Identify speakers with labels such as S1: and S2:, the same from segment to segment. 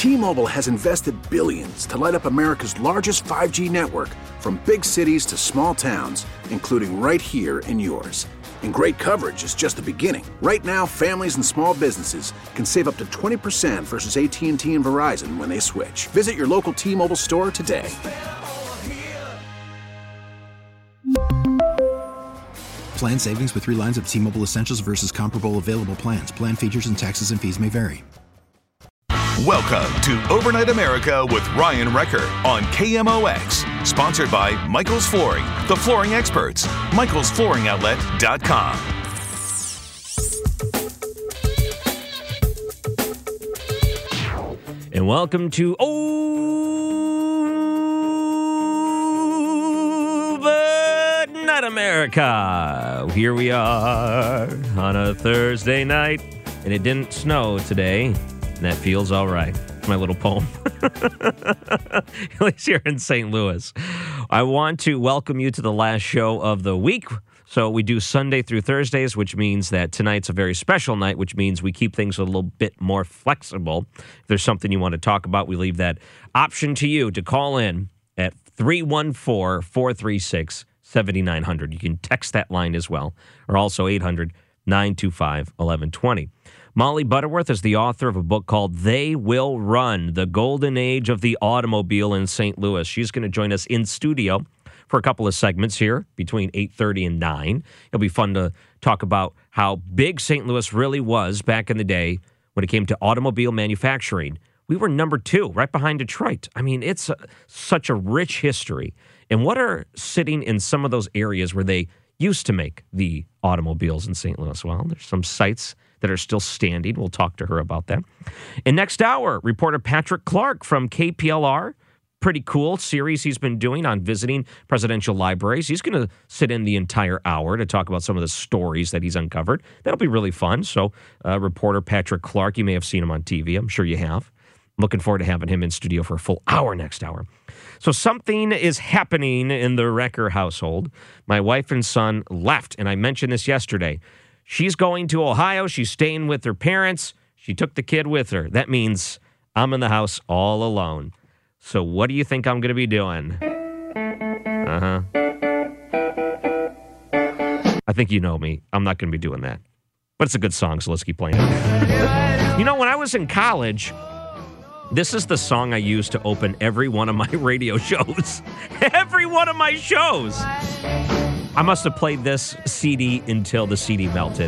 S1: T-Mobile has invested billions to light up America's largest 5G network, from big cities to small towns, including right here in yours. And great coverage is just the beginning. Right now, families and small businesses can save up to 20% versus AT&T and Verizon when they switch. Visit your local T-Mobile store today.
S2: Plan savings with 3 lines of T-Mobile Essentials versus comparable available plans. Plan features and taxes and fees may vary.
S3: Welcome to Overnight America with Ryan Recker on KMOX. Sponsored by Michael's Flooring, the flooring experts. michaelsflooringoutlet.com.
S4: And welcome to Overnight America. Here we are on a Thursday night, and it didn't snow today. And that feels all right. My little poem. At least here in St. Louis. I want to welcome you to the last show of the week. So we do Sunday through Thursdays, which means that tonight's a very special night, which means we keep things a little bit more flexible. If there's something you want to talk about, we leave that option to you to call in at 314-436-7900. You can text that line as well, or also 800-925-1120. Molly Butterworth is the author of a book called They Will Run, The Golden Age of the Automobile in St. Louis. She's going to join us in studio for a couple of segments here between 8:30 and 9. It'll be fun to talk about how big St. Louis really was back in the day when it came to automobile manufacturing. We were number 2, right behind Detroit. I mean, it's such a rich history. And what are sitting in some of those areas where they used to make the automobiles in St. Louis? Well, there's some sites that are still standing. We'll talk to her about that. And next hour, reporter Patrick Clark from KPLR. Pretty cool series he's been doing on visiting presidential libraries. He's going to sit in the entire hour to talk about some of the stories that he's uncovered. That'll be really fun. So reporter Patrick Clark, you may have seen him on TV. I'm sure you have. I'm looking forward to having him in studio for a full hour next hour. So something is happening in the Recker household. My wife and son left, and I mentioned this yesterday. She's going to Ohio. She's staying with her parents. She took the kid with her. That means I'm in the house all alone. So what do you think I'm going to be doing? I think you know me. I'm not going to be doing that. But it's a good song, so let's keep playing it. You know, when I was in college, this is the song I used to open every one of my radio shows. Every one of my shows. I must have played this CD until the CD melted.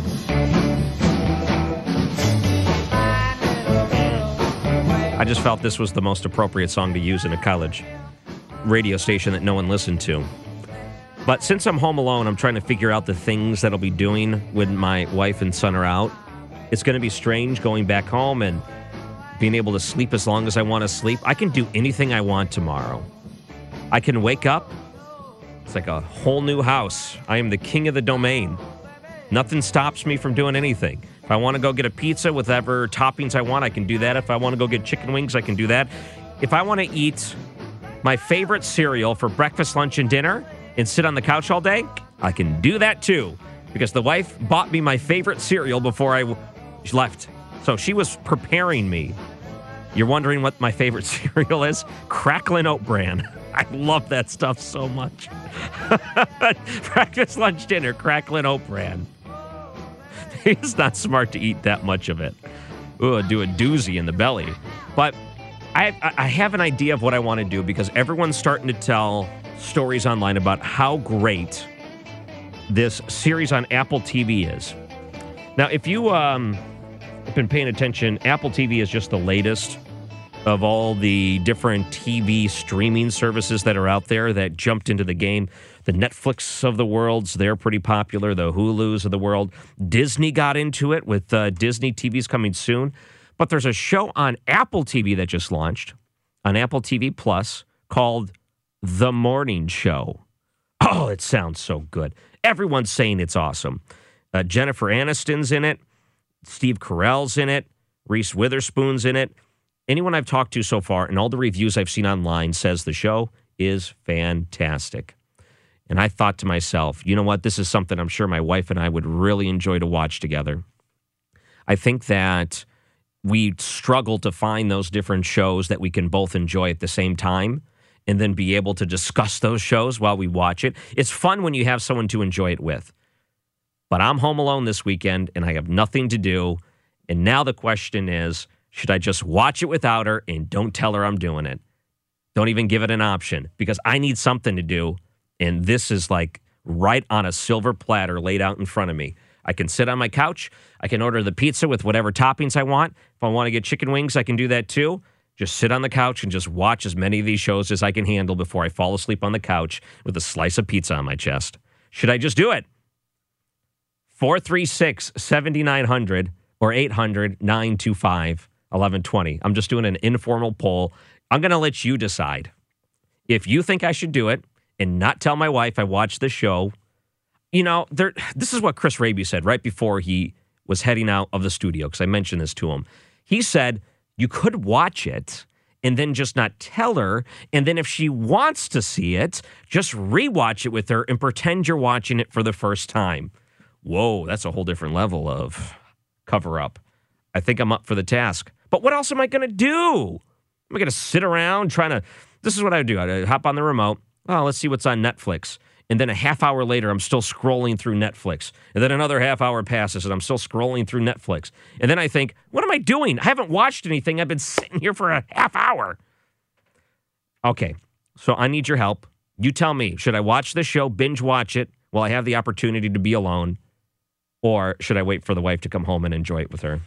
S4: I just felt this was the most appropriate song to use in a college radio station that no one listened to. But since I'm home alone, I'm trying to figure out the things that I'll be doing when my wife and son are out. It's going to be strange going back home and being able to sleep as long as I want to sleep. I can do anything I want tomorrow. I can wake up. It's like a whole new house. I am the king of the domain. Nothing stops me from doing anything. If I want to go get a pizza with whatever toppings I want, I can do that. If I want to go get chicken wings, I can do that. If I want to eat my favorite cereal for breakfast, lunch, and dinner and sit on the couch all day, I can do that too. Because the wife bought me my favorite cereal before I left. So she was preparing me. You're wondering what my favorite cereal is? Cracklin' Oat Bran. I love that stuff so much. Breakfast, lunch, dinner, Cracklin' Oat Bran. It's not smart to eat that much of it. Ooh, do a doozy in the belly. But I have an idea of what I want to do because everyone's starting to tell stories online about how great this series on Apple TV is. Now, if you have been paying attention, Apple TV is just the latest of all the different TV streaming services that are out there that jumped into the game. The Netflix of the world, they're pretty popular. The Hulus of the world. Disney got into it with Disney TVs coming soon. But there's a show on Apple TV that just launched, on Apple TV Plus, called The Morning Show. Oh, it sounds so good. Everyone's saying it's awesome. Jennifer Aniston's in it. Steve Carell's in it. Reese Witherspoon's in it. Anyone I've talked to so far and all the reviews I've seen online says the show is fantastic. And I thought to myself, you know what? This is something I'm sure my wife and I would really enjoy to watch together. I think that we struggle to find those different shows that we can both enjoy at the same time and then be able to discuss those shows while we watch it. It's fun when you have someone to enjoy it with. But I'm home alone this weekend, and I have nothing to do. And now the question is, should I just watch it without her and don't tell her I'm doing it? Don't even give it an option, because I need something to do, and this is like right on a silver platter laid out in front of me. I can sit on my couch. I can order the pizza with whatever toppings I want. If I want to get chicken wings, I can do that too. Just sit on the couch and just watch as many of these shows as I can handle before I fall asleep on the couch with a slice of pizza on my chest. Should I just do it? 436-7900 or 800-925-1120. I'm just doing an informal poll. I'm going to let you decide. If you think I should do it and not tell my wife I watched the show, you know, this is what Chris Raby said right before he was heading out of the studio, because I mentioned this to him. He said, you could watch it and then just not tell her, and then if she wants to see it, just rewatch it with her and pretend you're watching it for the first time. Whoa, that's a whole different level of cover-up. I think I'm up for the task. But what else am I going to do? Am I going to sit around trying to... This is what I would do. I'd hop on the remote. Oh, let's see what's on Netflix. And then a half hour later, I'm still scrolling through Netflix. And then another half hour passes, and I'm still scrolling through Netflix. And then I think, what am I doing? I haven't watched anything. I've been sitting here for a half hour. Okay, so I need your help. You tell me, should I watch this show, binge watch it while I have the opportunity to be alone? Or should I wait for the wife to come home and enjoy it with her?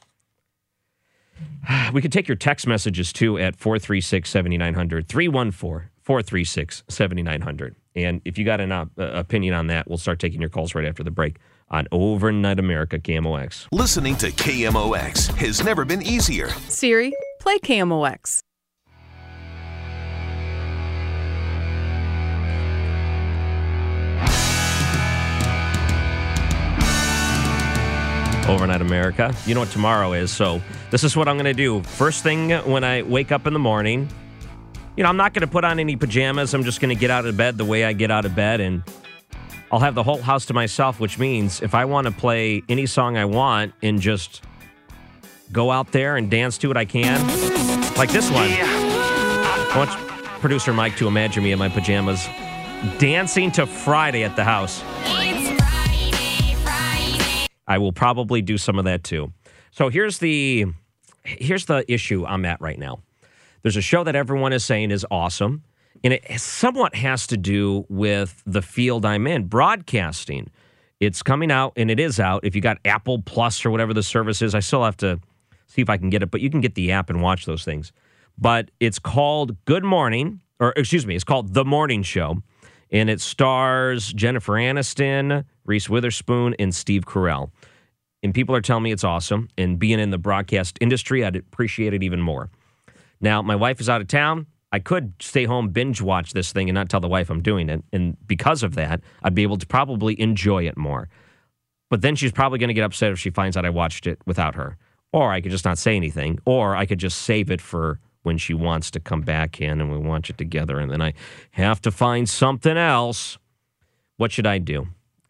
S4: We could take your text messages, too, at 436-7900, 314-436-7900. And if you got an opinion on that, we'll start taking your calls right after the break on Overnight America, KMOX.
S3: Listening to KMOX has never been easier.
S5: Siri, play KMOX.
S4: Overnight America. You know what tomorrow is, so this is what I'm going to do. First thing when I wake up in the morning, you know, I'm not going to put on any pajamas. I'm just going to get out of bed the way I get out of bed, and I'll have the whole house to myself, which means if I want to play any song I want and just go out there and dance to it, I can. Like this one. I want producer Mike to imagine me in my pajamas dancing to Friday at the house. I will probably do some of that too. So here's the issue I'm at right now. There's a show that everyone is saying is awesome, and it somewhat has to do with the field I'm in, broadcasting. It's coming out, and it is out. If you got Apple Plus or whatever the service is, I still have to see if I can get it, but you can get the app and watch those things. But it's called it's called The Morning Show, and it stars Jennifer Aniston, Reese Witherspoon, and Steve Carell. And people are telling me it's awesome, and being in the broadcast industry, I'd appreciate it even more. Now, my wife is out of town. I could stay home, binge watch this thing, and not tell the wife I'm doing it. And because of that, I'd be able to probably enjoy it more. But then she's probably going to get upset if she finds out I watched it without her. Or I could just not say anything. Or I could just save it for when she wants to come back in and we watch it together. And then I have to find something else. What should I do?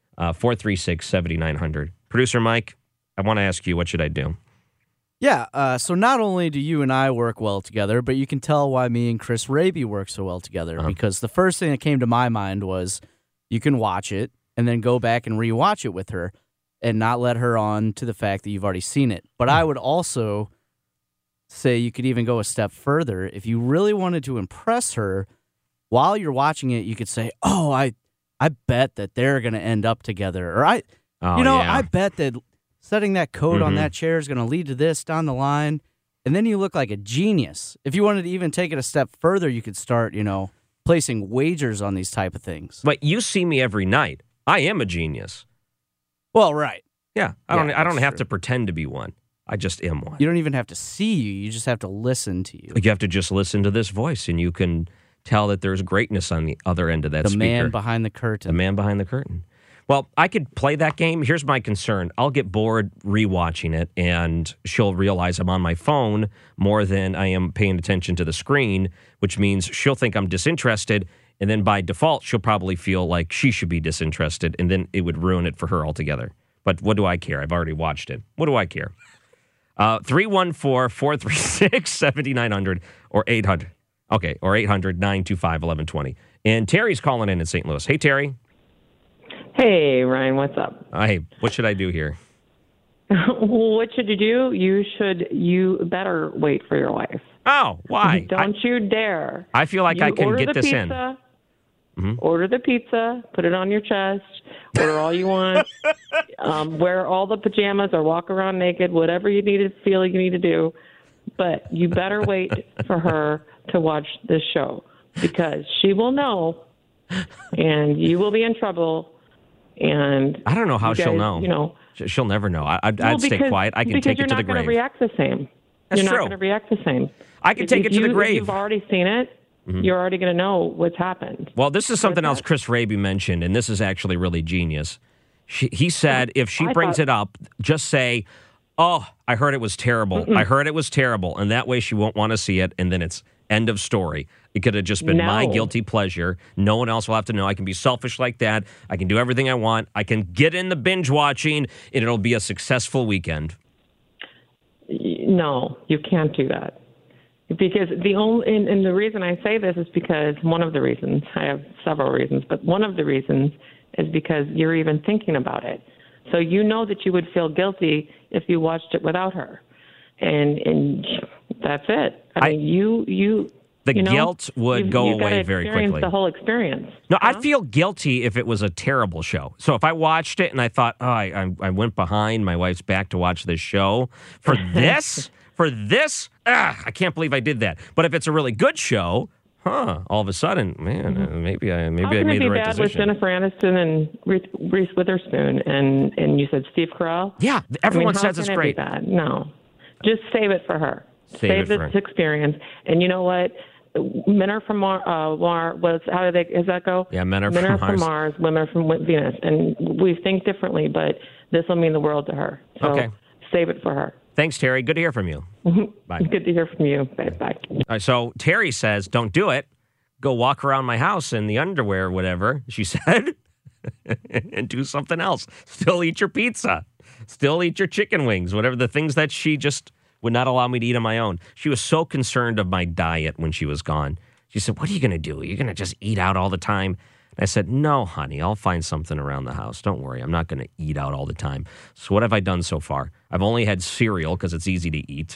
S4: 436-7900. Producer Mike, I want to ask you, what should I do?
S6: Yeah, so not only do you and I work well together, but you can tell why me and Chris Raby work so well together. Because the first thing that came to my mind was you can watch it and then go back and rewatch it with her and not let her on to the fact that you've already seen it. But I would also say you could even go a step further. If you really wanted to impress her, while you're watching it, you could say, oh, I bet that they're going to end up together. Or I bet that setting that coat on that chair is going to lead to this down the line. And then you look like a genius. If you wanted to even take it a step further, you could start, placing wagers on these type of things.
S4: But you see me every night. I am a genius.
S6: Well, right.
S4: Yeah. I don't have to pretend to be one. I just am one.
S6: You don't even have to see you. You just have to listen to you.
S4: You have to just listen to this voice, and you can tell that there's greatness on the other end of that speaker.
S6: The man behind the curtain.
S4: The man behind the curtain. Well, I could play that game. Here's my concern. I'll get bored rewatching it, and she'll realize I'm on my phone more than I am paying attention to the screen, which means she'll think I'm disinterested, and then by default, she'll probably feel like she should be disinterested, and then it would ruin it for her altogether. But what do I care? I've already watched it. What do I care? 314-436-7900 or 800. Okay, or 800-925-1120. And Terry's calling in St. Louis. Hey, Terry.
S7: Hey, Ryan, what's up?
S4: Hey, what should I do here?
S7: What should you do? You better wait for your wife.
S4: Oh, why?
S7: Don't you dare.
S4: I feel like I can get this
S7: pizza,
S4: in.
S7: Order the pizza, put it on your chest, order all you want, wear all the pajamas or walk around naked, whatever you need to feel you need to do. But you better wait for her to watch this show because she will know and you will be in trouble. And
S4: I don't know how she'll know.
S7: You know,
S4: she'll never know. I'd stay quiet. I can take it to the grave.
S7: Because you're not going to react the same.
S4: That's
S7: you're
S4: true.
S7: not going to react the same.
S4: I can take it to the grave.
S7: If you've already seen it, you're already going to know what's happened.
S4: Well, this is something else Chris Raby mentioned, and this is actually really genius. He said if she brings it up, just say, oh, I heard it was terrible. I heard it was terrible. And that way she won't want to see it, and then it's end of story. It could have just been my guilty pleasure. No one else will have to know. I can be selfish like that. I can do everything I want. I can get in the binge watching, and it'll be a successful weekend.
S7: No, you can't do that. Because and the reason I say this is because one of the reasons, I have several reasons, but one of the reasons is because you're even thinking about it. So you know that you would feel guilty if you watched it without her. And that's it. I mean,
S4: the guilt would go away very quickly.
S7: The whole experience.
S4: No, I'd feel guilty if it was a terrible show. So if I watched it and I thought, oh, I went behind my wife's back to watch this show for this, I can't believe I did that. But if it's a really good show, all of a sudden, man, maybe I made the right decision. How can it be bad with Jennifer
S7: Aniston and Reese Witherspoon and you said Steve Carell?
S4: Yeah, everyone says it's great.
S7: Be bad? No, just save it for her. Save this experience. And you know what? Men are from Mars. How does that go?
S4: Yeah, men are
S7: from Mars. Women are from Venus. And we think differently, but this will mean the world to her. So save it for her.
S4: Thanks, Terry. Good to hear from you. Bye.
S7: Good to hear from you. Bye.
S4: So Terry says, don't do it. Go walk around my house in the underwear or whatever, she said, and do something else. Still eat your pizza. Still eat your chicken wings, whatever the things that she just would not allow me to eat on my own. She was so concerned of my diet when she was gone. She said, what are you going to do? Are you going to just eat out all the time? And I said, no, honey, I'll find something around the house. Don't worry. I'm not going to eat out all the time. So what have I done so far? I've only had cereal because it's easy to eat.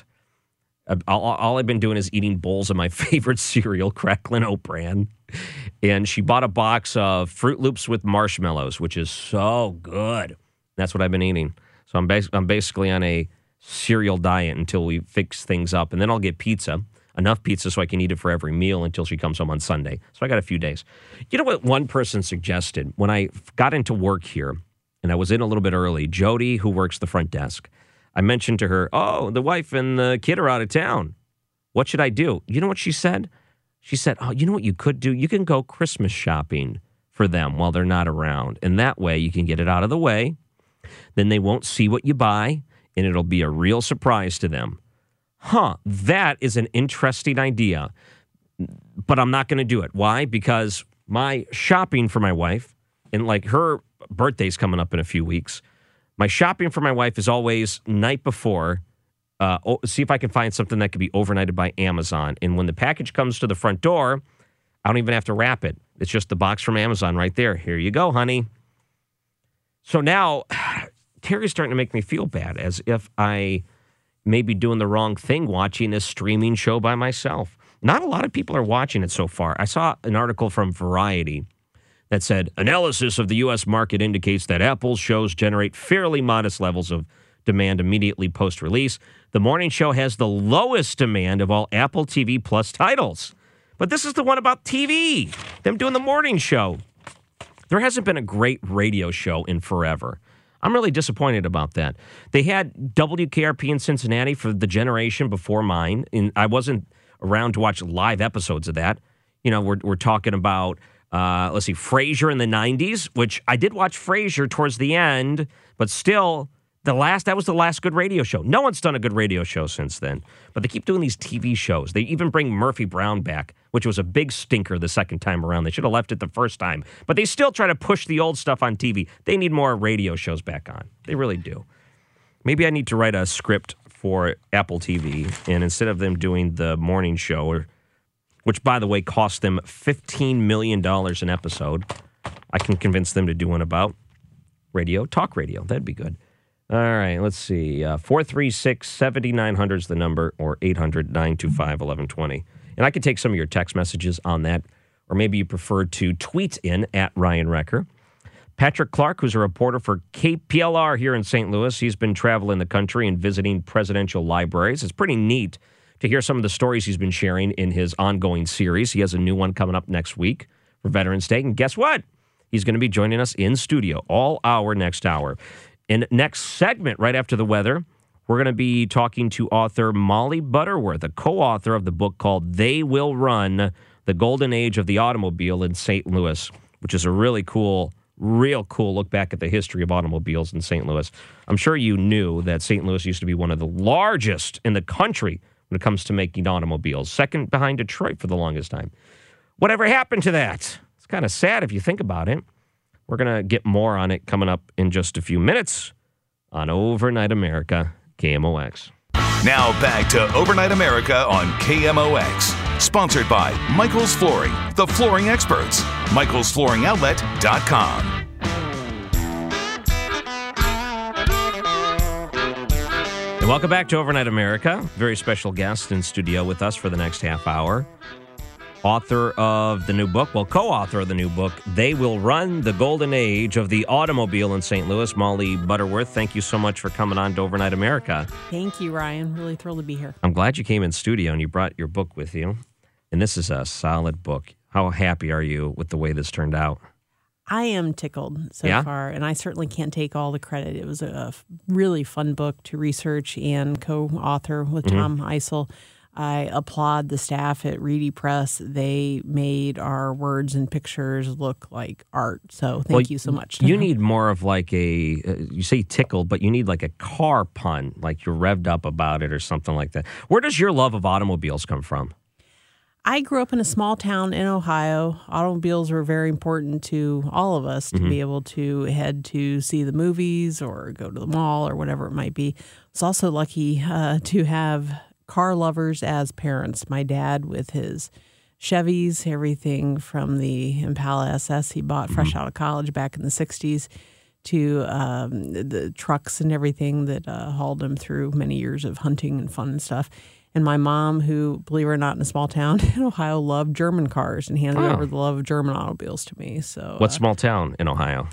S4: All I've been doing is eating bowls of my favorite cereal, Cracklin' Oat Bran. And she bought a box of Fruit Loops with marshmallows, which is so good. That's what I've been eating. So I'm basically on a cereal diet until we fix things up. And then I'll get pizza. Enough pizza so I can eat it for every meal until she comes home on Sunday. So I got a few days. You know what one person suggested? When I got into work here, and I was in a little bit early, Jody, who works the front desk, I mentioned to her, oh, the wife and the kid are out of town. What should I do? You know what she said? She said, oh, you know what you could do? You can go Christmas shopping for them while they're not around. And that way you can get it out of the way. Then they won't see what you buy, and it'll be a real surprise to them. That is an interesting idea, but I'm not going to do it. Why? Because my shopping for my wife, and like her birthday's coming up in a few weeks, my shopping for my wife is always night before, see if I can find something that could be overnighted by Amazon. And when the package comes to the front door, I don't even have to wrap it. It's just the box from Amazon right there. Here you go, honey. So now Terry's starting to make me feel bad, as if I may be doing the wrong thing watching this streaming show by myself. Not a lot of people are watching it so far. I saw an article from Variety that said, analysis of the U.S. market indicates that Apple's shows generate fairly modest levels of demand immediately post-release. The morning show has the lowest demand of all Apple TV Plus titles. But this is the one about TV, them doing the morning show. There hasn't been a great radio show in forever. I'm really disappointed about that. They had WKRP in Cincinnati for the generation before mine, and I wasn't around to watch live episodes of that. You know, we're talking about, Frasier in the 90s, which I did watch Frasier towards the end, but still, that was the last good radio show. No one's done a good radio show since then. But they keep doing these TV shows. They even bring Murphy Brown back, which was a big stinker the second time around. They should have left it the first time. But they still try to push the old stuff on TV. They need more radio shows back on. They really do. Maybe I need to write a script for Apple TV, and instead of them doing the morning show, which, by the way, cost them $15 million an episode, I can convince them to do one about radio, talk radio. That'd be good. All right, let's see. 436-7900 is the number, or 800-925-1120. And I could take some of your text messages on that, or maybe you prefer to tweet in at Ryan Recker. Patrick Clark, who's a reporter for KPLR here in St. Louis, he's been traveling the country and visiting presidential libraries. It's pretty neat to hear some of the stories he's been sharing in his ongoing series. He has a new one coming up next week for Veterans Day. And guess what? He's going to be joining us in studio all hour next hour. In next segment, right after the weather, we're going to be talking to author Molly Butterworth, a co-author of the book called They Will Run, The Golden Age of the Automobile in St. Louis, which is a real cool look back at the history of automobiles in St. Louis. I'm sure you knew that St. Louis used to be one of the largest in the country when it comes to making automobiles, second behind Detroit for the longest time. Whatever happened to that? It's kind of sad if you think about it. We're going to get more on it coming up in just a few minutes on Overnight America, KMOX.
S3: Now back to Overnight America on KMOX. Sponsored by Michael's Flooring, the flooring experts. MichaelsFlooringOutlet.com.
S4: And welcome back to Overnight America. Very special guest in studio with us for the next half hour. Author of the new book, co-author of the new book, They Will Run, The Golden Age of the Automobile in St. Louis, Molly Butterworth. Thank you so much for coming on to Overnight America.
S5: Thank you, Ryan. Really thrilled to be here.
S4: I'm glad you came in studio and you brought your book with you. And this is a solid book. How happy are you with the way this turned out?
S5: I am tickled so far, and I certainly can't take all the credit. It was a really fun book to research and co-author with Tom Eisel. I applaud the staff at Reedy Press. They made our words and pictures look like art. So thank you so much.
S4: You need more of like you say tickled, but you need like a car pun, like you're revved up about it or something like that. Where does your love of automobiles come from?
S5: I grew up in a small town in Ohio. Automobiles were very important to all of us to be able to head to see the movies or go to the mall or whatever it might be. I was also lucky to have car lovers as parents. My dad with his Chevys, everything from the Impala SS he bought fresh out of college back in the 60s to the trucks and everything that hauled him through many years of hunting and fun and stuff. And my mom, who, believe it or not, in a small town in Ohio, loved German cars and handed over the love of German automobiles to me. So,
S4: what small town in Ohio?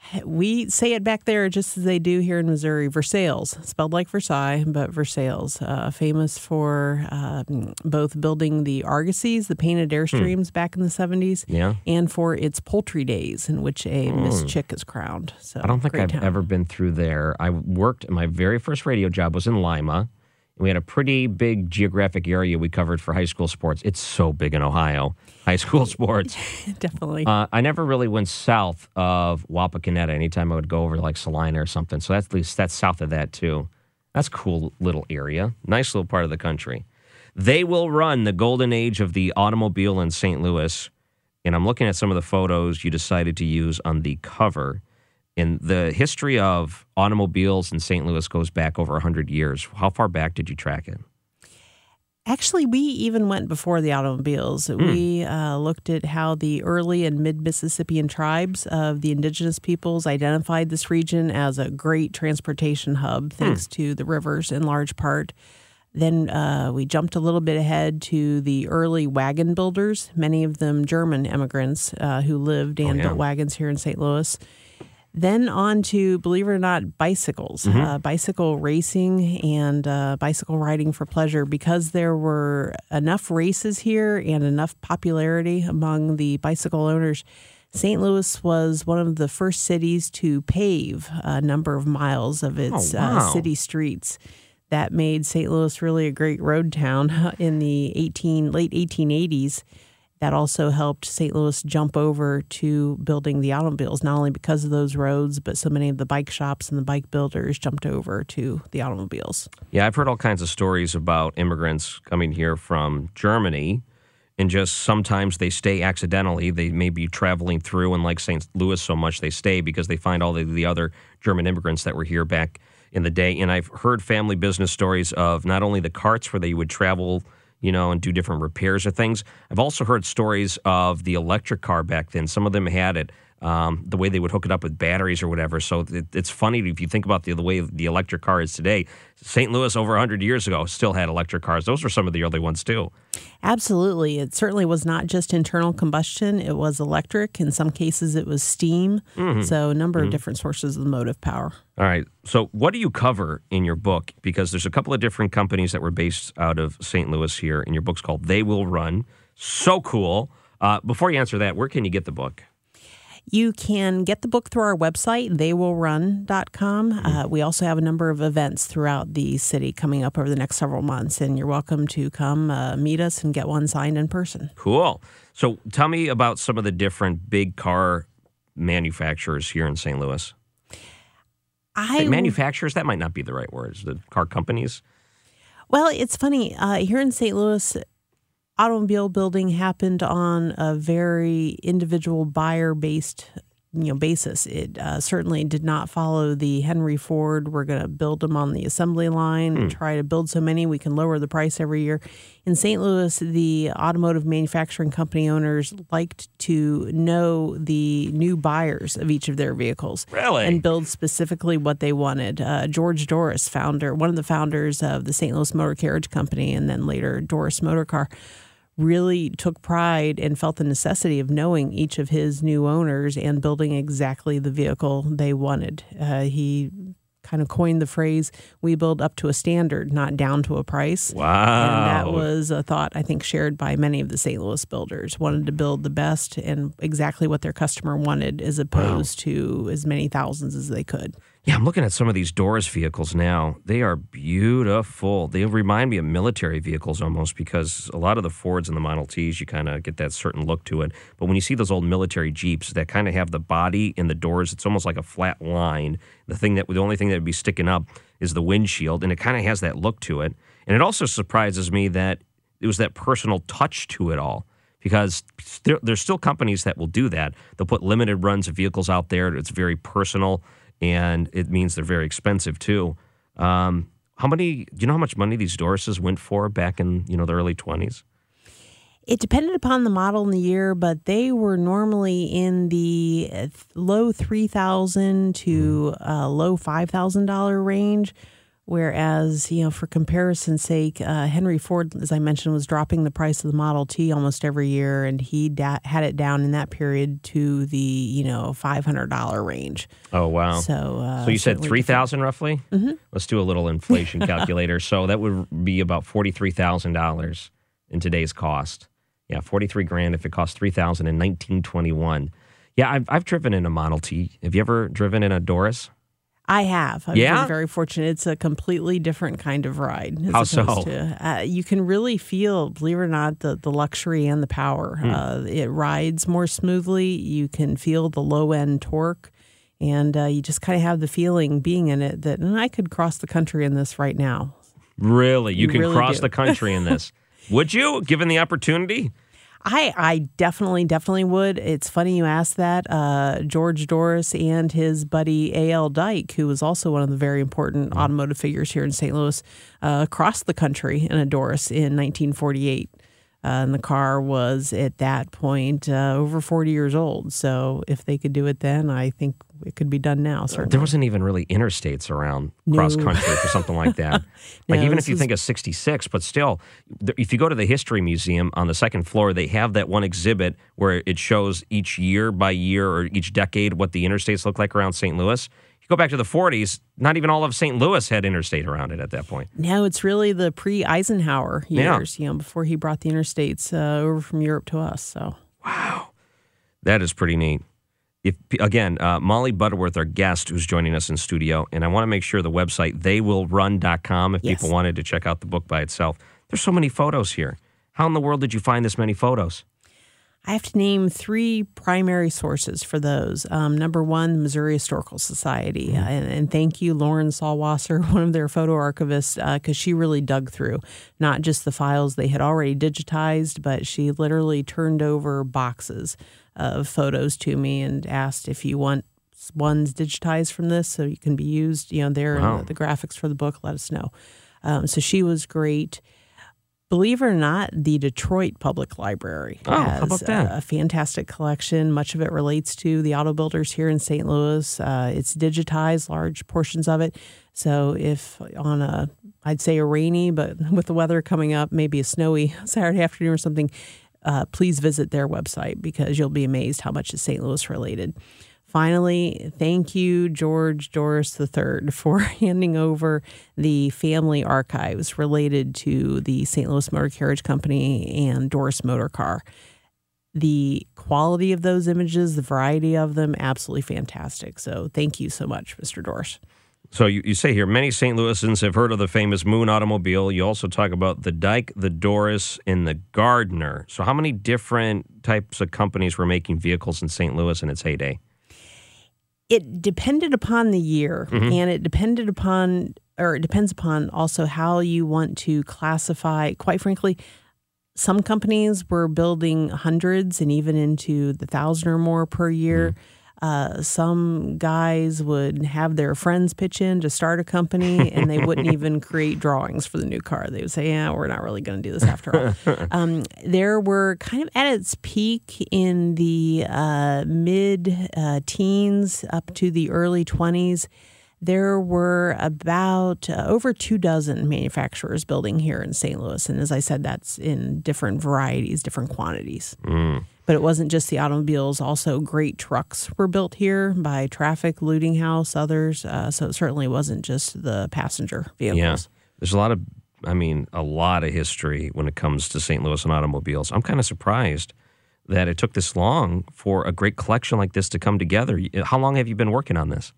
S5: We say it back there just as they do here in Missouri, Versailles, spelled like Versailles, but Versailles, famous for both building the Argosies, the painted Airstreams back in the 70s, and for its poultry days in which a Miss Chick is crowned. So
S4: I don't think I've ever been through there. I worked, my very first radio job was in Lima. We had a pretty big geographic area we covered for high school sports. It's so big in Ohio, high school sports.
S5: Definitely.
S4: I never really went south of Wapakoneta anytime I would go over like Salina or something. So that's south of that too. That's a cool little area. Nice little part of the country. They Will Run, the Golden Age of the Automobile in St. Louis. And I'm looking at some of the photos you decided to use on the cover. And the history of automobiles in St. Louis goes back over 100 years. How far back did you track it?
S5: Actually, we even went before the automobiles. We looked at how the early and mid-Mississippian tribes of the indigenous peoples identified this region as a great transportation hub, thanks to the rivers in large part. Then we jumped a little bit ahead to the early wagon builders, many of them German immigrants who lived and built wagons here in St. Louis. Then on to, believe it or not, bicycles, bicycle racing and bicycle riding for pleasure. Because there were enough races here and enough popularity among the bicycle owners, St. Louis was one of the first cities to pave a number of miles of its city streets. That made St. Louis really a great road town in the late 1880s. That also helped St. Louis jump over to building the automobiles, not only because of those roads, but so many of the bike shops and the bike builders jumped over to the automobiles.
S4: Yeah, I've heard all kinds of stories about immigrants coming here from Germany, and just sometimes they stay accidentally. They may be traveling through and like St. Louis so much they stay because they find all the other German immigrants that were here back in the day. And I've heard family business stories of not only the carts where they would travel, and do different repairs or things. I've also heard stories of the electric car back then. Some of them had it, the way they would hook it up with batteries or whatever. So it's funny if you think about the way the electric car is today. St. Louis over 100 years ago still had electric cars. Those were some of the early ones too.
S5: Absolutely. It certainly was not just internal combustion. It was electric. In some cases, it was steam. So a number of different sources of the motive power.
S4: All right. So what do you cover in your book? Because there's a couple of different companies that were based out of St. Louis here, and your book's called They Will Run. So cool. Before you answer that, where can you get the book?
S5: You can get the book through our website, theywillrun.com. We also have a number of events throughout the city coming up over the next several months, and you're welcome to come meet us and get one signed in person.
S4: Cool. So tell me about some of the different big car manufacturers here in St. Louis. Manufacturers, that might not be the right word. The car companies?
S5: Well, it's funny. Here in St. Louis, automobile building happened on a very individual buyer-based basis. It certainly did not follow the Henry Ford, we're going to build them on the assembly line and try to build so many we can lower the price every year. In St. Louis, the automotive manufacturing company owners liked to know the new buyers of each of their vehicles.
S4: Really?
S5: And build specifically what they wanted. George Doris, one of the founders of the St. Louis Motor Carriage Company and then later Doris Motor Car, really took pride and felt the necessity of knowing each of his new owners and building exactly the vehicle they wanted. He kind of coined the phrase, we build up to a standard, not down to a price.
S4: Wow.
S5: And that was a thought, I think, shared by many of the St. Louis builders. Wanted to build the best and exactly what their customer wanted as opposed to as many thousands as they could.
S4: Yeah, I'm looking at some of these Doris vehicles now. They are beautiful. They remind me of military vehicles almost because a lot of the Fords and the Model Ts, you kind of get that certain look to it. But when you see those old military Jeeps that kind of have the body and the doors, it's almost like a flat line. The only thing that would be sticking up is the windshield, and it kind of has that look to it. And it also surprises me that it was that personal touch to it all. Because there's still companies that will do that. They'll put limited runs of vehicles out there. It's very personal. And it means they're very expensive too. Do you know how much money these Dorises went for back in the early 20s?
S5: It depended upon the model and the year, but they were normally in the low $3,000 to low $5,000 range. Whereas, for comparison's sake, Henry Ford, as I mentioned, was dropping the price of the Model T almost every year, and he had it down in that period to the, $500 range.
S4: Oh, wow.
S5: So
S4: you said $3,000 roughly? Mm-hmm. Let's do a little inflation calculator. So that would be about $43,000 in today's cost. Yeah, $43,000 if it cost $3,000 in 1921. Yeah, I've driven in a Model T. Have you ever driven in a Doris?
S5: I have. I've been very fortunate. It's a completely different kind of ride.
S4: How so?
S5: You can really feel, believe it or not, the luxury and the power. It rides more smoothly. You can feel the low-end torque. And you just kind of have the feeling being in it that I could cross the country in this right now.
S4: Really? You can
S5: really
S4: cross the country in this? Would you, given the opportunity?
S5: I definitely would. It's funny you asked that. George Doris and his buddy A.L. Dyke, who was also one of the very important automotive figures here in St. Louis, crossed the country in a Doris in 1948. And the car was, at that point, over 40 years old. So if they could do it then, I think it could be done now, certainly.
S4: There wasn't even really interstates around cross-country for something like that. Even if you think of 66, but still, if you go to the History Museum on the second floor, they have that one exhibit where it shows each year by year or each decade what the interstates look like around St. Louis. You go back to the 40s, not even all of St. Louis had interstate around it at that point.
S5: No, it's really the pre-Eisenhower years, before he brought the interstates over from Europe to us. So,
S4: wow, that is pretty neat. Molly Butterworth, our guest, who's joining us in studio, and I want to make sure the website, theywillrun.com, if people wanted to check out the book by itself. There's so many photos here. How in the world did you find this many photos?
S5: I have to name three primary sources for those. Number one, the Missouri Historical Society. And thank you, Lauren Sallwasser, one of their photo archivists, because she really dug through not just the files they had already digitized, but she literally turned over boxes of photos to me and asked if you want ones digitized from this, so you can be used, there in the graphics for the book. Let us know. So she was great. Believe it or not, the Detroit Public Library has a fantastic collection. Much of it relates to the auto builders here in St. Louis. It's digitized, large portions of it. So if on I'd say a rainy, but with the weather coming up, maybe a snowy Saturday afternoon or something, please visit their website because you'll be amazed how much is St. Louis related. Finally, thank you, George Doris III, for handing over the family archives related to the St. Louis Motor Carriage Company and Doris Motor Car. The quality of those images, the variety of them, absolutely fantastic. So thank you so much, Mr. Doris.
S4: So you say here, many St. Louisans have heard of the famous Moon automobile. You also talk about the Dyke, the Doris, and the Gardner. So how many different types of companies were making vehicles in St. Louis in its heyday?
S5: It depended upon the year, and it depends upon also how you want to classify. Quite frankly, some companies were building hundreds and even into the 1,000 or more per year. Some guys would have their friends pitch in to start a company, and they wouldn't even create drawings for the new car. They would say, yeah, we're not really going to do this after all. There were kind of at its peak in the mid-teens up to the early 20s. There were about over 24 manufacturers building here in St. Louis. And as I said, that's in different varieties, different quantities. But it wasn't just the automobiles. Also, great trucks were built here by Traffic, Looting House, others. So it certainly wasn't just the passenger vehicles.
S4: Yeah. There's a lot of history when it comes to St. Louis and automobiles. I'm kind of surprised that it took this long for a great collection like this to come together. How long have you been working on this?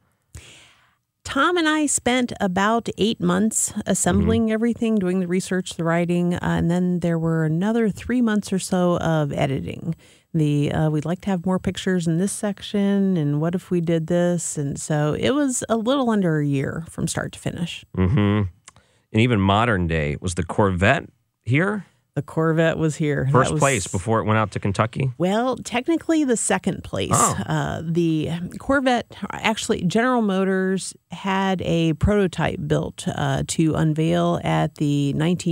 S5: Tom and I spent about 8 months assembling everything, doing the research, the writing, and then there were another 3 months or so of editing. We'd like to have more pictures in this section, and what if we did this? And so it was a little under a year from start to finish.
S4: And even modern day, was the Corvette here?
S5: The Corvette was here.
S4: First place before it went out to Kentucky?
S5: Well, technically the second place. The Corvette, actually, General Motors had a prototype built to unveil at the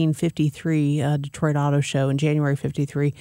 S5: 1953 Detroit Auto Show in January 53.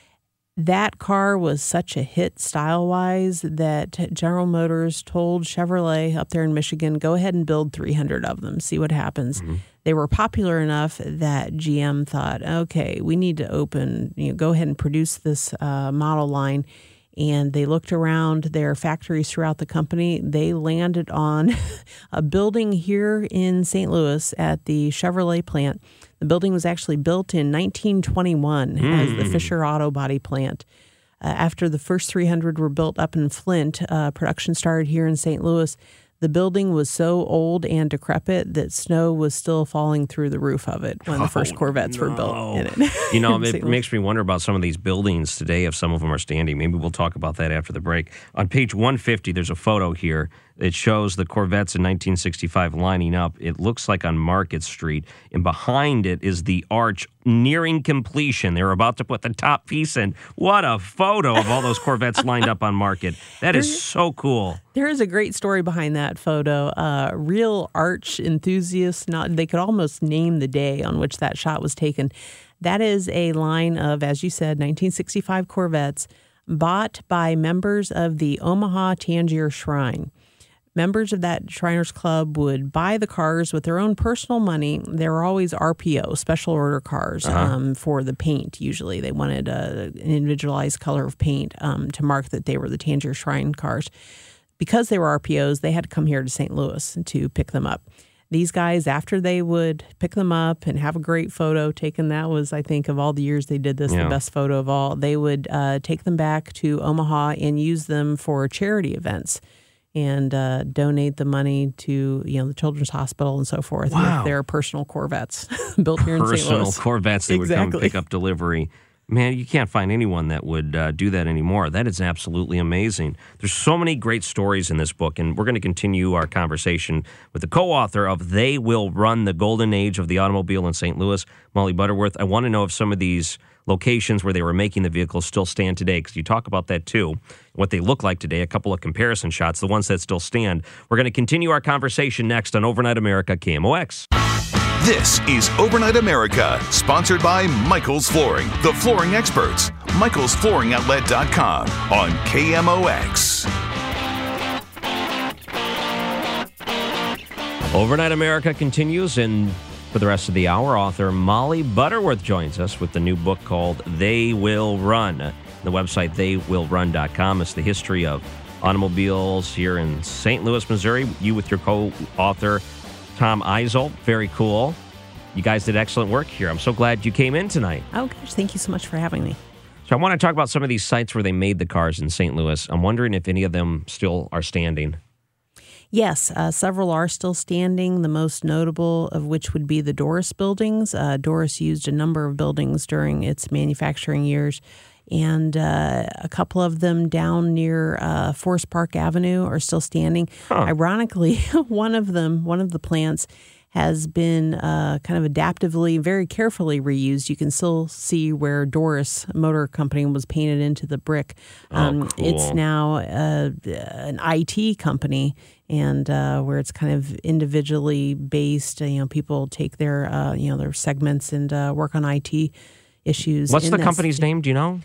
S5: That car was such a hit style-wise that General Motors told Chevrolet up there in Michigan, go ahead and build 300 of them, see what happens. They were popular enough that GM thought, okay, we need to go ahead and produce this model line. And they looked around their factories throughout the company. They landed on a building here in St. Louis at the Chevrolet plant. The building was actually built in 1921 as the Fisher Auto Body plant. After the first 300 were built up in Flint, production started here in St. Louis. The building was so old and decrepit that snow was still falling through the roof of it when the first Corvettes were built in it.
S4: It makes me wonder about some of these buildings today, if some of them are standing. Maybe we'll talk about that after the break. On page 150, there's a photo here. It shows the Corvettes in 1965 lining up. It looks like on Market Street. And behind it is the arch nearing completion. They're about to put the top piece in. What a photo of all those Corvettes lined up on Market. That is so cool.
S5: There is a great story behind that photo. Real arch enthusiasts, they could almost name the day on which that shot was taken. That is a line of, as you said, 1965 Corvettes bought by members of the Omaha Tangier Shrine. Members of that Shriners Club would buy the cars with their own personal money. They were always RPO, special order cars, for the paint. Usually they wanted an individualized color of paint to mark that they were the Tangier Shrine cars. Because they were RPOs, they had to come here to St. Louis to pick them up. These guys, after they would pick them up and have a great photo taken, that was, I think, of all the years they did this, the best photo of all, they would take them back to Omaha and use them for charity events and donate the money to the Children's Hospital and so forth with their personal Corvettes built here in St. Louis.
S4: Personal Corvettes, they would come pick up delivery. Man, you can't find anyone that would do that anymore. That is absolutely amazing. There's so many great stories in this book, and we're going to continue our conversation with the co-author of They Will Run, the Golden Age of the Automobile in St. Louis, Molly Butterworth. I want to know if some of these locations where they were making the vehicles still stand today, because you talk about that too, what they look like today, a couple of comparison shots, the ones that still stand. We're going to continue our conversation next on Overnight America, KMOX.
S3: This is Overnight America, sponsored by Michael's Flooring, the flooring experts. MichaelsFlooringOutlet.com on KMOX.
S4: Overnight America continues, and for the rest of the hour, author Molly Butterworth joins us with the new book called They Will Run. The website, theywillrun.com. It's the history of automobiles here in St. Louis, Missouri. You with your co-author, Tom Eisel. Very cool. You guys did excellent work here. I'm so glad you came in tonight.
S5: Oh, gosh, thank you so much for having me.
S4: So I want to talk about some of these sites where they made the cars in St. Louis. I'm wondering if any of them still are standing.
S5: Yes, several are still standing, the most notable of which would be the Doris buildings. Doris used a number of buildings during its manufacturing years, and a couple of them down near Forest Park Avenue are still standing.
S4: Huh.
S5: Ironically, one of the plants has been kind of adaptively, very carefully reused. You can still see where Doris Motor Company was painted into the brick.
S4: Cool.
S5: It's now an IT company, and where it's kind of individually based. People take their their segments and work on IT issues.
S4: What's the company's name? Do you know?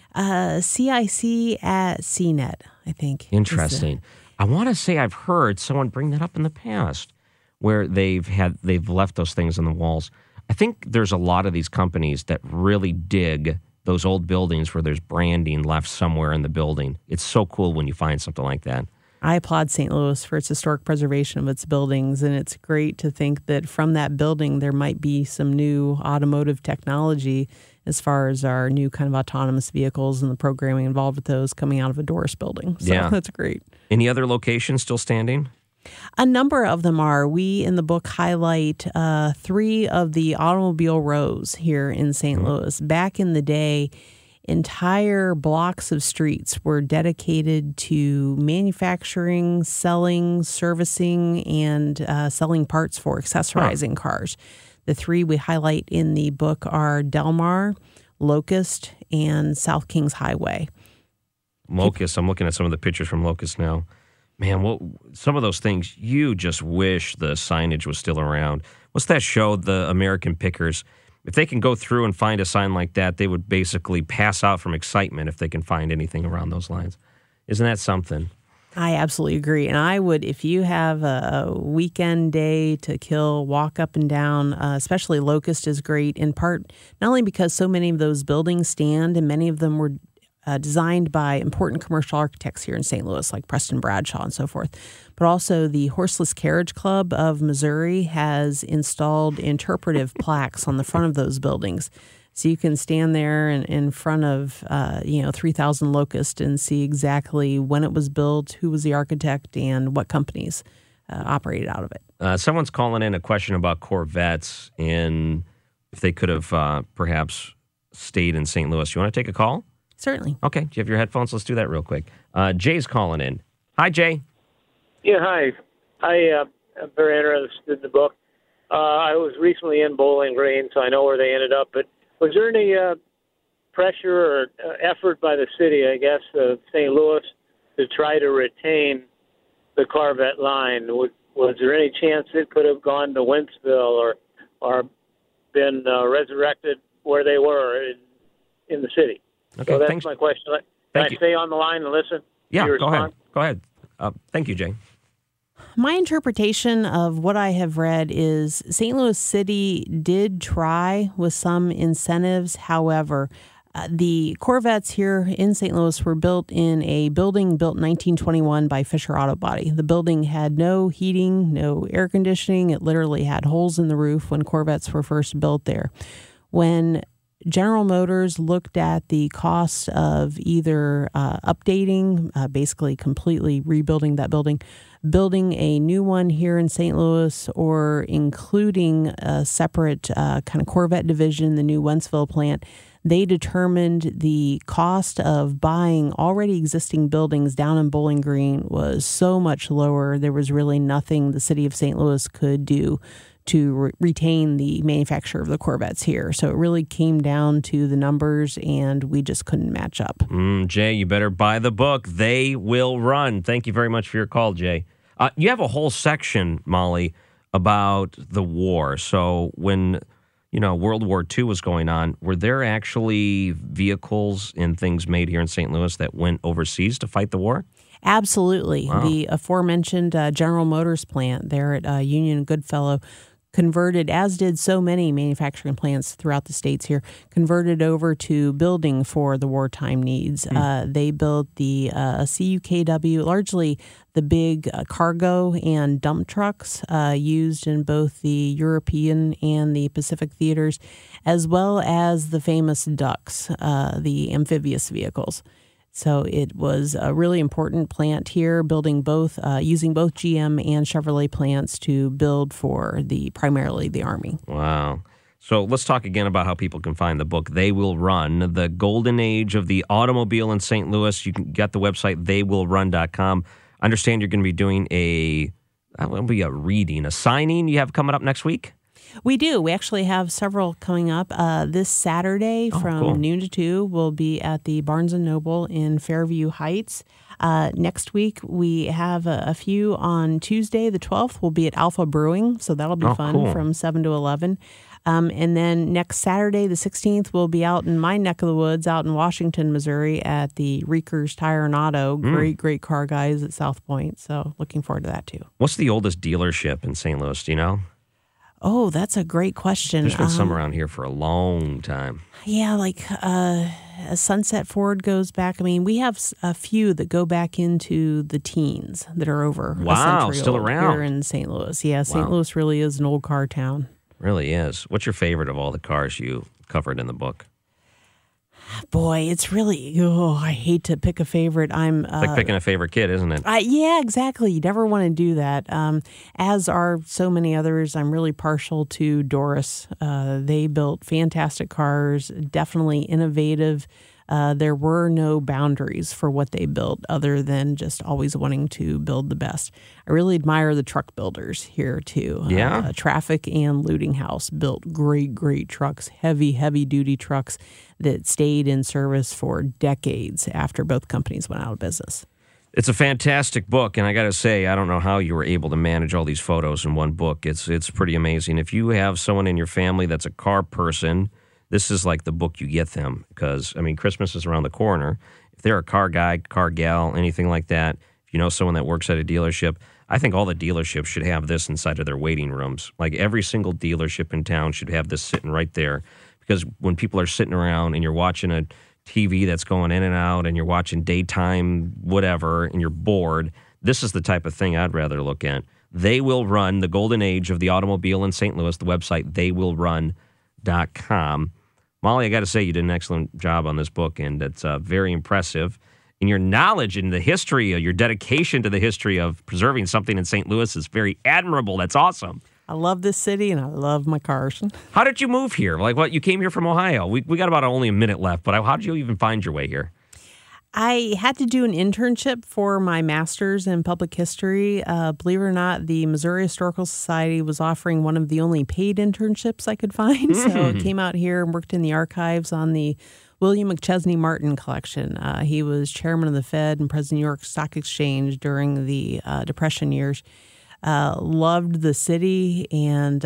S5: CIC at CNET, I think.
S4: Interesting. I want to say I've heard someone bring that up in the past, where they've left those things on the walls. I think there's a lot of these companies that really dig those old buildings where there's branding left somewhere in the building. It's so cool when you find something like that.
S5: I applaud St. Louis for its historic preservation of its buildings, and it's great to think that from that building there might be some new automotive technology as far as our new kind of autonomous vehicles and the programming involved with those coming out of a Doris building. So
S4: yeah.
S5: That's great.
S4: Any other locations still standing?
S5: A number of them are. We, in the book, highlight 3 of the automobile rows here in St. Louis. Back in the day, entire blocks of streets were dedicated to manufacturing, selling, servicing, and selling parts for accessorizing cars. The 3 we highlight in the book are Delmar, Locust, and South Kings Highway.
S4: Locust. I'm looking at some of the pictures from Locust now. Man, some of those things, you just wish the signage was still around. What's that show, The American Pickers? If they can go through and find a sign like that, they would basically pass out from excitement if they can find anything around those lines. Isn't that something?
S5: I absolutely agree. And I would, if you have a weekend day to kill, walk up and down, especially Locust is great, in part not only because so many of those buildings stand and many of them were designed by important commercial architects here in St. Louis, like Preston Bradshaw and so forth. But also the Horseless Carriage Club of Missouri has installed interpretive plaques on the front of those buildings. So you can stand there in front of, 3,000 Locust and see exactly when it was built, who was the architect, and what companies operated out of it.
S4: Someone's calling in a question about Corvettes and if they could have perhaps stayed in St. Louis. You want to take a call?
S5: Certainly.
S4: Okay. Do you have your headphones? Let's do that real quick. Jay's calling in. Hi, Jay.
S8: Yeah, hi. I'm very interested in the book. I was recently in Bowling Green, so I know where they ended up. But was there any pressure or effort by the city, I guess, of St. Louis to try to retain the Corvette line? Was there any chance it could have gone to Wentzville or been resurrected where they were in the city?
S4: Okay,
S8: so that's
S4: thanks.
S8: my question. Can I stay on the line and listen?
S4: Yeah,
S8: to your
S4: go
S8: response?
S4: ahead. Go ahead. Thank you, Jay.
S5: My interpretation of what I have read is St. Louis City did try with some incentives. However, the Corvettes here in St. Louis were built in a building built in 1921 by Fisher Auto Body. The building had no heating, no air conditioning. It literally had holes in the roof when Corvettes were first built there. When General Motors looked at the cost of either updating, basically completely rebuilding that building, building a new one here in St. Louis, or including a separate kind of Corvette division, the new Wentzville plant. They determined the cost of buying already existing buildings down in Bowling Green was so much lower. There was really nothing the city of St. Louis could do to retain the manufacture of the Corvettes here. So it really came down to the numbers, and we just couldn't match up.
S4: Jay, you better buy the book. They Will Run. Thank you very much for your call, Jay. You have a whole section, Molly, about the war. So when, World War II was going on, were there actually vehicles and things made here in St. Louis that went overseas to fight the war?
S5: Absolutely. Wow. The aforementioned General Motors plant there at Union and Goodfellow converted, as did so many manufacturing plants throughout the states here, converted over to building for the wartime needs. They built the CUKW, largely the big cargo and dump trucks used in both the European and the Pacific theaters, as well as the famous ducks, the amphibious vehicles. So it was a really important plant here, building both, using both GM and Chevrolet plants to build for primarily the Army.
S4: Wow. So let's talk again about how people can find the book, They Will Run, The Golden Age of the Automobile in St. Louis. You can get the website, theywillrun.com. I understand you're going to be doing a signing you have coming up next week?
S5: We do. We actually have several coming up. This Saturday from noon to 2, we'll be at the Barnes & Noble in Fairview Heights. Next week, we have a few on Tuesday, the 12th. We'll be at Alpha Brewing, so that'll be fun from 7 to 11. And then next Saturday, the 16th, we'll be out in my neck of the woods, out in Washington, Missouri, at the Reekers Tire and Auto. Great car guys at South Point. So looking forward to that, too.
S4: What's the oldest dealership in St. Louis? Do you know?
S5: Oh, that's a great question.
S4: There's been some around here for a long time.
S5: Yeah, like Sunset Ford goes back. I mean, we have a few that go back into the teens that are over a century
S4: still
S5: old
S4: around
S5: here in St. Louis. Yeah, St. Louis really is an old car town.
S4: Really is. What's your favorite of all the cars you covered in the book?
S5: Boy, it's really, I hate to pick a favorite.
S4: It's like picking a favorite kid, isn't it?
S5: Yeah, exactly. You never want to do that. As are so many others, I'm really partial to Doris. They built fantastic cars, definitely innovative. There were no boundaries for what they built other than just always wanting to build the best. I really admire the truck builders here, too.
S4: Yeah.
S5: Traffic and Looting House built great trucks, heavy-duty trucks that stayed in service for decades after both companies went out of business.
S4: It's a fantastic book, and I got to say, I don't know how you were able to manage all these photos in one book. It's pretty amazing. If you have someone in your family that's a car person, this is like the book you get them because, Christmas is around the corner. If they're a car guy, car gal, anything like that, if you know someone that works at a dealership, I think all the dealerships should have this inside of their waiting rooms. Like every single dealership in town should have this sitting right there because when people are sitting around and you're watching a TV that's going in and out and you're watching daytime whatever and you're bored, this is the type of thing I'd rather look at. They Will Run, The Golden Age of the Automobile in St. Louis, the website theywillrun.com. Molly, I got to say you did an excellent job on this book, and it's very impressive. And your knowledge and the history, your dedication to the history of preserving something in St. Louis is very admirable. That's awesome.
S5: I love this city, and I love my cars.
S4: How did you move here? Like, what? You came here from Ohio. We got about only a minute left, but how did you even find your way here?
S5: I had to do an internship for my master's in public history. Believe it or not, the Missouri Historical Society was offering one of the only paid internships I could find. So I came out here and worked in the archives on the William McChesney Martin collection. He was chairman of the Fed and president of New York Stock Exchange during the Depression years. Loved the city, and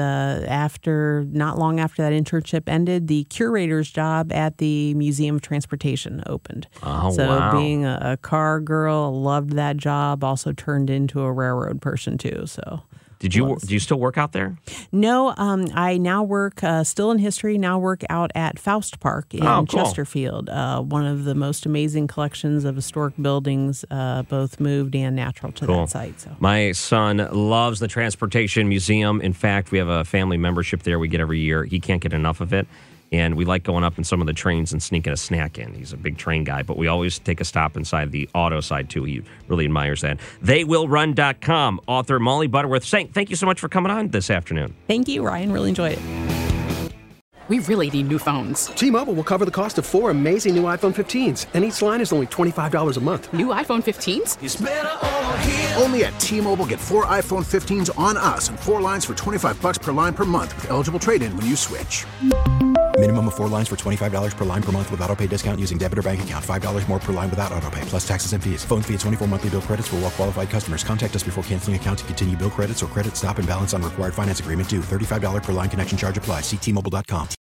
S5: not long after that internship ended, the curator's job at the Museum of Transportation opened. Being a car girl, loved that job. Also turned into a railroad person too. So. Do
S4: you still work out there?
S5: No, I now work still in history. Now work out at Faust Park in Chesterfield, one of the most amazing collections of historic buildings, both moved and natural to that site. So
S4: my son loves the Transportation Museum. In fact, we have a family membership there we get every year. He can't get enough of it. And we like going up in some of the trains and sneaking a snack in. He's a big train guy, but we always take a stop inside the auto side, too. He really admires that. TheyWillRun.com. Author Molly Butterworth saying thank you so much for coming on this afternoon.
S5: Thank you, Ryan. Really enjoyed it.
S9: We really need new phones.
S10: T-Mobile will cover the cost of 4 amazing new iPhone 15s, and each line is only $25 a month.
S9: New iPhone 15s?
S1: It's better over here. Only at T-Mobile, get 4 iPhone 15s on us and 4 lines for $25 per line per month with eligible trade-in when you switch.
S2: Minimum of 4 lines for $25 per line per month with autopay discount using debit or bank account. $5 more per line without autopay, plus taxes and fees. Phone fee at 24 monthly bill credits for well-qualified customers. Contact us before canceling account to continue bill credits or credit stop and balance on required finance agreement due. $35 per line connection charge applies. See T-Mobile.com.